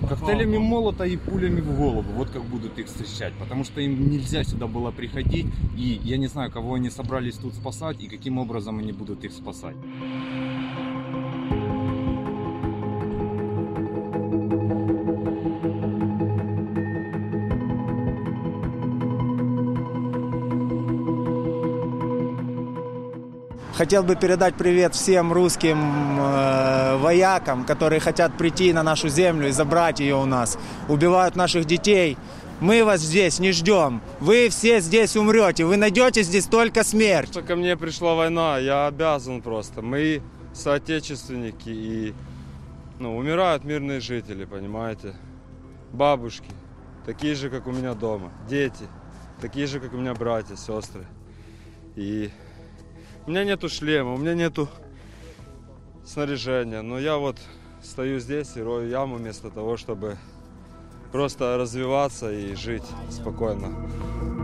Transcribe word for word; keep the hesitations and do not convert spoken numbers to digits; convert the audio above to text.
Коктейлями молота и пулями в голову. Вот как будут их встречать. Потому что им нельзя сюда было приходить. И я не знаю, кого они собрались тут спасать и каким образом они будут их спасать. Хотел бы передать привет всем русским э, воякам, которые хотят прийти на нашу землю и забрать ее у нас. Убивают наших детей. Мы вас здесь не ждем. Вы все здесь умрете. Вы найдете здесь только смерть. Ко мне пришла война, я обязан просто. Мы соотечественники и ну, умирают мирные жители, понимаете? Бабушки, такие же, как у меня дома. Дети, такие же, как у меня братья, сестры. И у меня нету шлема, у меня нету снаряжения, но я вот стою здесь и рою яму вместо того, чтобы просто развиваться и жить спокойно.